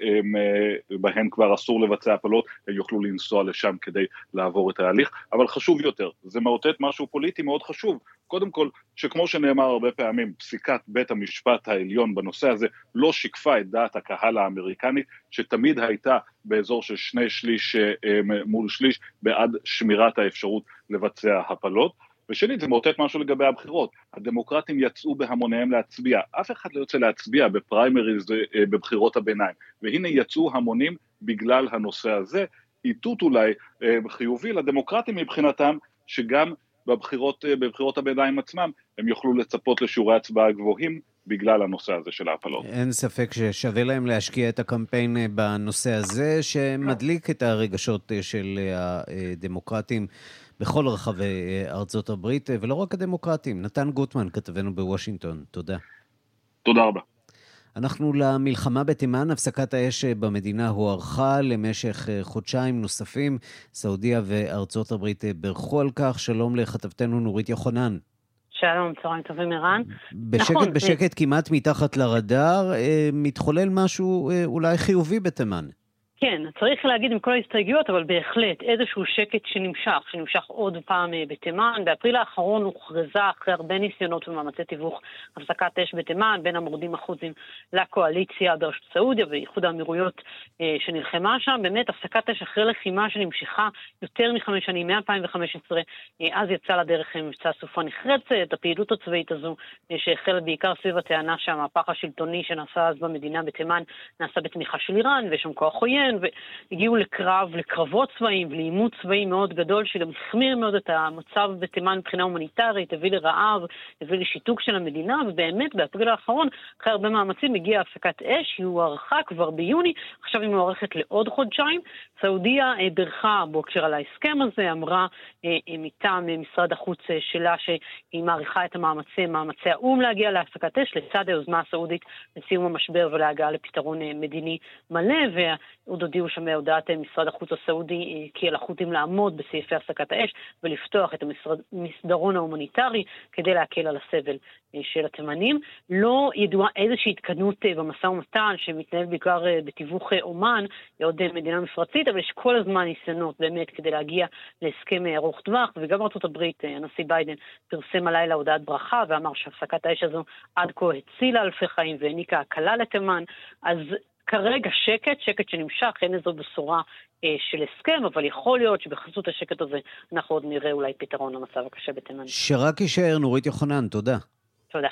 שבהן כבר אסור לבצע הפלות, הם יוכלו לנסוע לשם כדי לעבור את ההליך, אבל חשוב יותר, זה מאותת משהו פוליטי מאוד חשוב, קודם כל, שכמו שנאמר הרבה פעמים, פסיקת בית המשפט העליון בנושא הזה לא שיקפה את דעת הקהל האמריקנית, שתמיד הייתה באזור של שני שליש מול שליש, בעד שמירת האפשרות לבצע הפלות. ושנית, זה מאותת משהו לגבי הבחירות. הדמוקרטים יצאו בהמוניהם להצביע. אף אחד לא יוצא להצביע בפריימריז בבחירות הביניים. והנה יצאו המונים בגלל הנושא הזה. איתות אולי חיובי לדמוקרטים מבחינתם, שגם בבחירות, בבחירות הביניים עצמם, הם יוכלו לצפות לשיעורי הצבעה גבוהים, בגלל הנושא הזה של ההפלות. אין ספק ששווה להם להשקיע את הקמפיין בנושא הזה, שמדליק את הרגשות של הדמוקרטים בכל רחבי ארצות הברית, ולא רק הדמוקרטים. נתן גוטמן, כתבנו בוושינגטון. תודה. תודה רבה. אנחנו למלחמה בתימן, הפסקת האש במדינה הוארכה למשך חודשיים נוספים. סעודיה וארצות הברית ברכו על כך. שלום לכתבתנו נורית יוחנן. שלום, צהריים טובים ערן. בשקט נכון, בשקט זה... כמעט מתחת לרדאר, מתחולל משהו אולי חיובי בתימן. כן, צריך להגיד עם כל ההסתייגויות, אבל בהחלט איזשהו שקט שנמשך, שנמשך עוד פעם בתימן. באפריל האחרון הוכרזה אחרי הרבה ניסיונות ומאמצי תיווך הפסקת אש בתימן, בין המורדים החוזים לקואליציה בראשות סעודיה ואיחוד האמירויות אה, שנלחמה שם. באמת הפסקת אש אחרי לחימה שנמשכה יותר מחמש שנים, מ-אלפיים וחמש עשרה, אה, אז יצא לדרך מבצע סופה נחרצת. הפעילות הצבאית הזו אה, שהחלה בעיקר סביב הטענה שהמהפך השלטוני שנעשה אז במדינה בתימן נעשה בתמיכה של איראן ושום כוח עוין, והגיעו לקרב, לקרבות צבאיים ולאימות צבאי מאוד גדול, שגם החמיר מאוד את המצב בתימן מבחינה הומניטרית, הביא לרעב, הביא לשיתוק של המדינה, ובאמת באפריל האחרון, אחרי הרבה מאמצים, הגיעה הפסקת אש, היא הוארכה כבר ביוני, עכשיו היא מוארכת לעוד חודשיים. סעודיה ברכה בוקר על ההסכם הזה, אמרה מטעם משרד החוץ שלה שהיא מעריכה את המאמצי, מאמצי האום להגיע להפסקת אש, לצד היוזמה הסעודית לסיום המשבר ולהגעה לפתרון מדיני מלא, ועוד הודיעו שם הודעת משרד החוץ הסעודי כי על החות'ים לעמוד בסעיפי הפסקת האש ולפתוח את המסדרון ההומניטרי כדי להקל על הסבל של התימנים. לא ידועה איזושהי התקדמות במשא ומתן שמתנהל בעיקר בתיווך אומן, לעוד מדינה מפרצית, אבל יש כל הזמן ניסיונות באמת כדי להגיע להסכם ארוך טווח, וגם ארצות הברית, הנשיא ביידן פרסם הלילה הודעת ברכה ואמר שהפסקת האש הזו עד כה הצילה אלפי חיים והעניקה הקלה לתימן. אז כרגע שקט, שקט שנמשך, אין איזו בשורה אה, של הסכם, אבל יכול להיות שבחסות השקט הזה אנחנו עוד נראה אולי פתרון למצב הקשה בתימן. שרק יישאר, נורית יוחנן, תודה. תודה.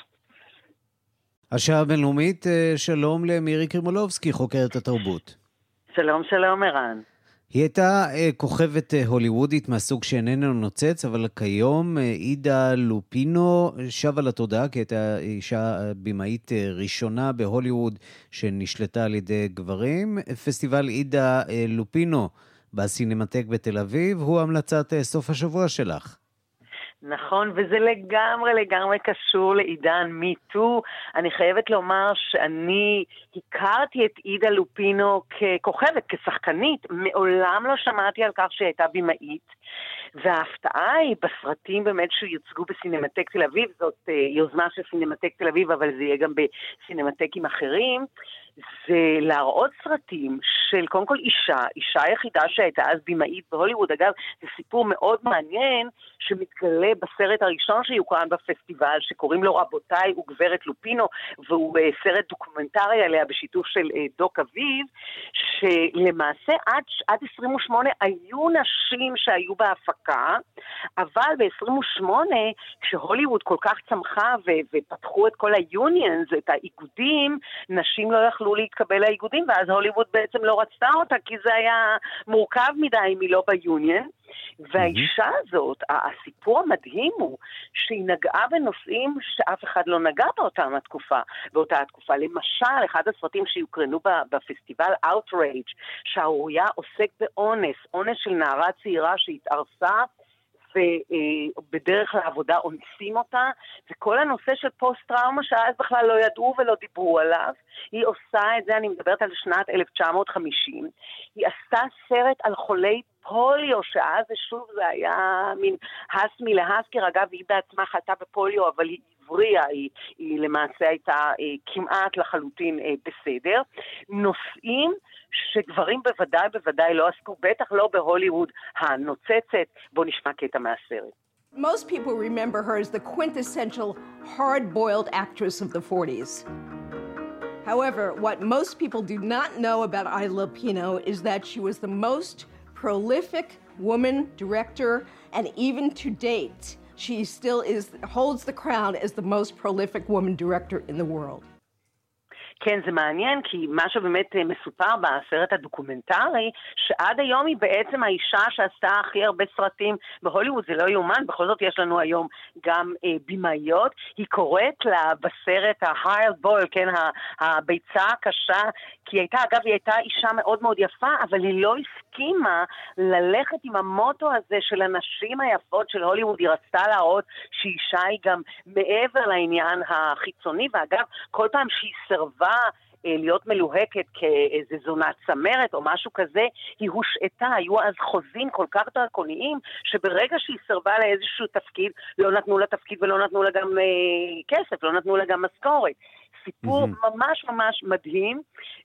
השעה הבינלאומית, שלום למירי קרימולובסקי, חוקרת התרבות. שלום, שלום ערן. היא הייתה כוכבת הוליוודית מהסוג שאיננו נוצץ, אבל כיום אידה לופינו שבה לתודעה, כי הייתה אישה בימאית ראשונה בהוליווד שנשלטה על ידי גברים. פסטיבל אידה לופינו בסינמטק בתל אביב הוא המלצת סוף השבוע שלך. נכון, וזה לגמרי לגמרי קשור לעידן מיטו. אני חייבת לומר שאני הכרתי את אידה לופינו ככוכבת, כשחקנית. מעולם לא שמעתי על כך שהייתה בימאית. וההפתעה היא בסרטים באמת שיוצגו בסינמטק תל אביב, זאת יוזמה של סינמטק תל אביב, אבל זה יהיה גם בסינמטקים אחרים. זה להראות סרטים של קודם כל אישה, אישה היחידה שהייתה אז בימאית בהוליווד. אגב, זה סיפור מאוד מעניין שמתגלה בסרט הראשון שיוקרן בפסטיבל, שקוראים לו רבותיי וגברת לופינו, והוא סרט דוקומנטרי עליה בשיתוף של דוק אביב, שלמעשה עד, עד עשרים ושמונה היו נשים שהיו בהפקה, אבל ב-עשרים ושמונה, כשהוליווד כל כך צמחה ו- ופתחו את כל היוניונס, את האיגודים, נשים לא יכלו להתקבל לאיגודים, ואז הוליווד בעצם לא רצתה אותה, כי זה היה מורכב מדי אם היא לא ביוניון. והאישה הזאת, הסיפור המדהים הוא שהיא נגעה בנושאים שאף אחד לא נגע באותה התקופה, באותה התקופה. למשל, אחד הסרטים שיוקרנו בפסטיבל Outrage, שהאוריה עוסק באונס, אונס של נערה צעירה שהתארסה, ובדרך לעבודה אונסים אותה, וכל הנושא של פוסט-טראומה שאז בכלל לא ידעו ולא דיברו עליו, היא עושה את זה, אני מדברת על שנת אלף תשע מאות וחמישים, היא עשתה סרט על חולי פוליו, שאז שוב זה היה מין הס מלהזכיר, אגב היא בעצמה חלתה בפוליו, אבל היא עבריה, היא, היא למעשה הייתה אה, כמעט לחלוטין אה, בסדר, נושאים שגברים בוודאי בוודאי לא עסקו, בטח לא בהוליווד הנוצצת. בוא נשמע קטע מהסרט. Most people remember her as the quintessential hard-boiled actress of the forties. However, what most people do not know about Ida Lupino is that she was the most prolific woman director, and even to date, she still is holds the crown as the most prolific woman director in the world. כן, זה מעניין, כי מה שבאמת מסופר בסרט הדוקומנטרי, שעד היום היא בעצם האישה שעשתה הכי הרבה סרטים בהוליווד, זה לא יאומן, בכל זאת יש לנו היום גם אה, בימאיות, היא קוראת לה בסרט ה-hard boil, כן, הביצה הקשה, כי היא הייתה, אגב, היא הייתה אישה מאוד מאוד יפה, אבל היא לא הסכימה ללכת עם המוטו הזה של הנשים היפות של הוליווד, היא רצתה להראות שאישה היא גם מעבר לעניין החיצוני, ואגב, כל פעם שהיא סרבה להיות מלוהקת כאיזה זונת צמרת או משהו כזה, היא הושעתה, היו אז חוזים כל כך דרקוניים, שברגע שהיא סרבה לאיזשהו תפקיד, לא נתנו לה תפקיד ולא נתנו לה גם אה, כסף, לא נתנו לה גם משכורת. סיפור mm-hmm. ממש ממש מדהים,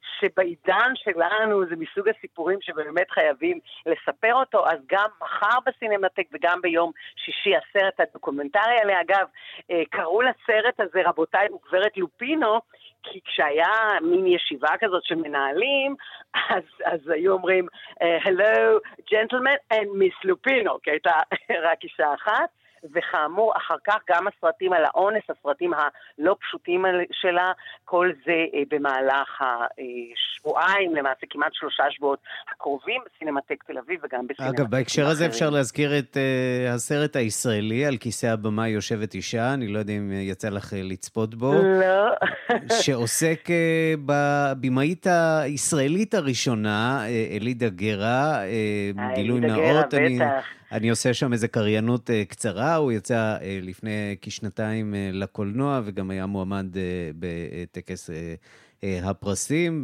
שבעידן שלנו זה מסוג הסיפורים שבאמת חייבים לספר אותו, אז גם מחר בסינמטק וגם ביום שישי הסרט הדוקומנטרי עליה, אגב, אה, קראו לסרט הזה רבותיי וגברת לופינו, כי כשהיה מין ישיבה כזאת של מנהלים, אז, אז היו אומרים, hello, gentlemen and Miss Lupino, כי הייתה רק אישה אחת, וכאמור, אחר כך גם הסרטים על האונס, הסרטים הלא פשוטים שלה, כל זה במהלך השבועיים, למעשה כמעט שלושה שבועות הקרובים, בסינמטק תל אביב וגם בסינמטק. אגב, בהקשר הזה אפשר להזכיר את uh, הסרט הישראלי, על כיסא הבמה יושבת אישה, אני לא יודע אם יצא לך לצפות בו. לא. שעוסק uh, בבימאית הישראלית הראשונה, uh, אלידה גרה, uh, גילוי נאות. אני... אני עושה שם איזו קריינות uh, קצרה, הוא יצא uh, לפני כשנתיים uh, לקולנוע, וגם היה מועמד uh, בטקס uh, uh, הפרסים.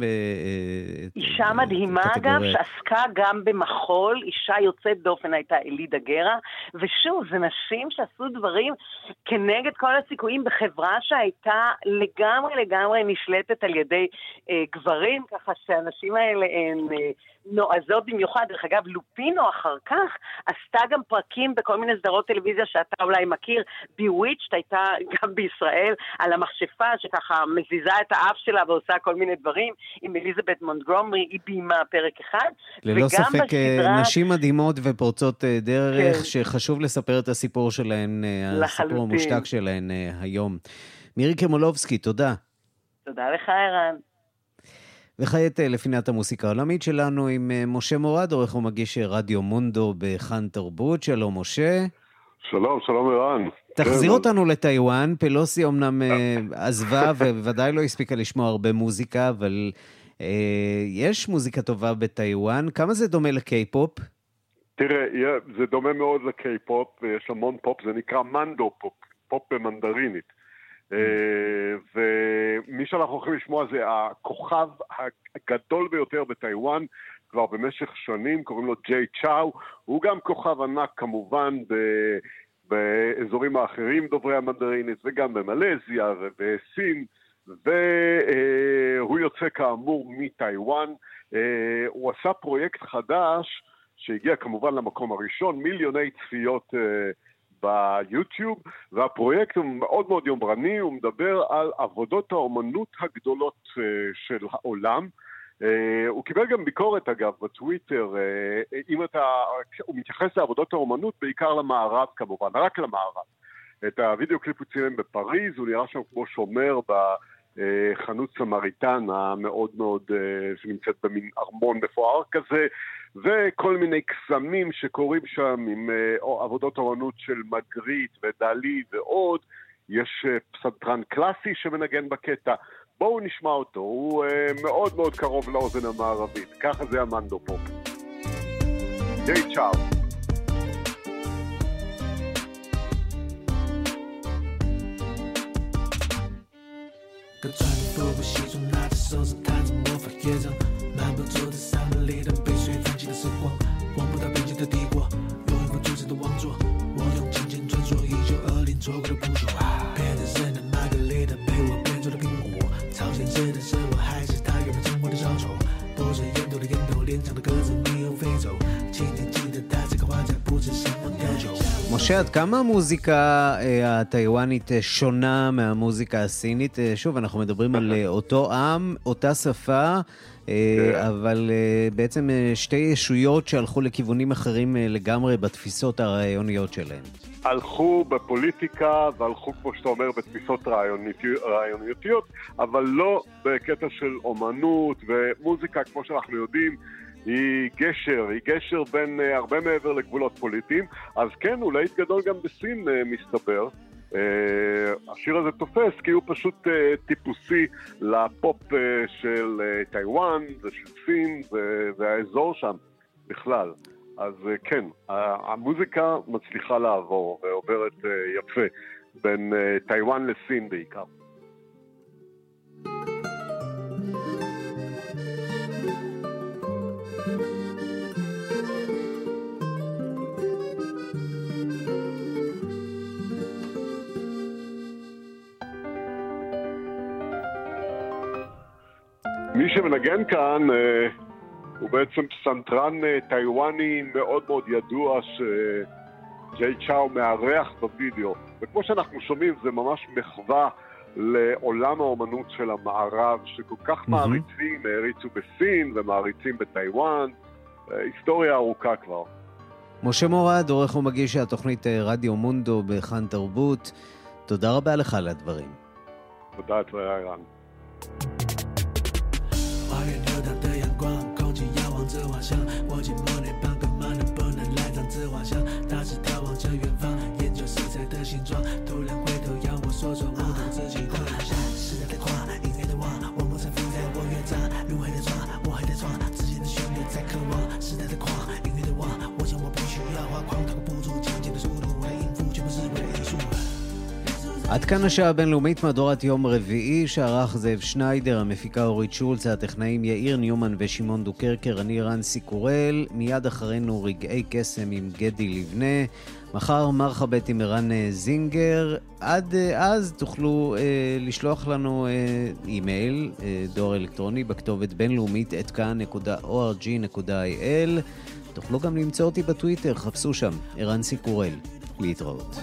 Uh, אישה uh, מדהימה אגב, שעסקה גם במחול, אישה יוצאת דופן הייתה אלידה גרה, ושוב, זה נשים שעשו דברים כנגד כל הסיכויים בחברה שהייתה לגמרי לגמרי נשלטת על ידי uh, גברים, ככה שהאנשים האלה הן... Uh, נועזות במיוחד. דרך אגב, לופינו אחר כך עשתה גם פרקים בכל מיני סדרות טלוויזיה שאתה אולי מכיר, Bewitched הייתה גם בישראל על המכשפה שככה מזיזה את האף שלה ועושה כל מיני דברים, עם אליזבת מונטגומרי, היא ביימה פרק אחד. ללא ספק בסדרה... נשים מדהימות ופורצות דרך, כן. שחשוב לספר את הסיפור שלהן, לחלוטין. הסיפור המושתק שלהן היום. מירי קרמולובסקי, תודה. תודה לך, ערן. וכעת לפינת המוסיקה העולמית שלנו עם משה מורד, עורך ומגיש רדיו מונדו בכאן תרבות. שלום משה. שלום, שלום ערן. תחזיר אותנו לטיואן, פלוסי אמנם עזבה ובוודאי לא הספיקה לשמוע הרבה מוזיקה, אבל אה, יש מוזיקה טובה בטיואן. כמה זה דומה לקיי-פופ? תראה, זה דומה מאוד לקיי-פופ, ויש המון פופ, זה נקרא מנדו פופ, פופ במנדרינית. ומי שאנחנו הולכים לשמוע זה הכוכב הגדול ביותר בטיואן כבר במשך שנים, קוראים לו ג'יי צ'או, הוא גם כוכב ענק כמובן באזורים האחרים דוברי המנדרינית וגם במלזיה ובסין, והוא יוצא כאמור מטיואן. הוא עשה פרויקט חדש שהגיע כמובן למקום הראשון, מיליוני צפיות ביוטיוב, והפרויקט הוא מאוד מאוד יומרני, הוא מדבר על עבודות האומנות הגדולות של העולם, הוא קיבל גם ביקורת אגב בטוויטר, אם אתה, הוא מתייחס לעבודות האומנות בעיקר למערב כמובן, רק למערב. את הוידאו קליפ הוא צילם בפריז, הוא נראה שם כמו שומר בחנות סמריטן המאוד מאוד, שנמצאת במין ארמון מפואר כזה, וכל מיני קסמים שקורים שם עם עבודות אומנות של מגריט ודלי ועוד. יש פסנתרן קלאסי שמנגן בקטע. בואו נשמע אותו, הוא מאוד מאוד קרוב לאוזן המערבית. ככה זה המנדו פופ. גיי צ'או. משה, עד כמה המוזיקה הטיואנית שונה מהמוזיקה הסינית? שוב, אנחנו מדברים על אותו עם, אותה שפה, אבל בעצם שתי ישויות שהלכו לכיוונים אחרים לגמרי בתפיסות הרעיוניות שלהם. הלכו בפוליטיקה והלכו, כמו שאתה אומר, בתפיסות רעיוניות, אבל לא בקטע של אומנות ומוזיקה, כמו שאנחנו יודעים, היא גשר, היא גשר בין uh, הרבה מעבר לגבולות פוליטיים. אז כן, אולי גדול גם בסין uh, מסתבר. Uh, השיר הזה תופס כי הוא פשוט uh, טיפוסי לפופ uh, של uh, טיואן ושל סין והאזור שם בכלל. אז uh, כן, המוזיקה מצליחה לעבור ועוברת uh, יפה בין uh, טיואן לסין בעיקר. מי שמנגן כאן אה, הוא בעצם פסנתרן אה, טיואני מאוד מאוד ידוע שג'יי צ'או מארח בווידאו. וכמו שאנחנו שומעים זה ממש מחווה לעולם האומנות של המערב שכל כך mm-hmm. מעריצים, העריצו בסין ומעריצים בטיואן. אה, היסטוריה ארוכה כבר. משה מורד, עורך ומגיש התוכנית רדיו מונדו בכאן תרבות. תודה רבה לך על הדברים. תודה, תודה אירן. 花园流淌的阳光，空气摇晃着花香，握紧茉莉棒，干嘛能不能来张自画像？大致眺望着远方，研究色彩的形状，突然回头要我说说我懂自己的想象。时代的跨，音乐的网，我不曾负载我乐章，路还在闯，我还在闯，之前的旋律在渴望。时代的跨，音乐的网，我想我不需要画框，踏过步骤，渐渐的速度我来应付，全部是为了艺术。 עד כאן השעה הבינלאומית מהדורת יום רביעי, שערך זאב שניידר, המפיקה אורית שולץ, הטכנאים יאיר ניומן ושמעון דוקרקר, אני רנסי קורל, מיד אחרינו רגעי קסם עם גדי לבנה, מחר מרחבת עם ערן זינגר, עד אז תוכלו אה, לשלוח לנו אה, אימייל, אה, דואר אלקטרוני בכתובת בינלאומית את כאן נקודה או אר ג'י נקודה איי אל, תוכלו גם למצוא אותי בטוויטר, חפשו שם, רנסי קורל, להתראות.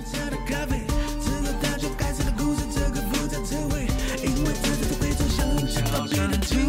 Into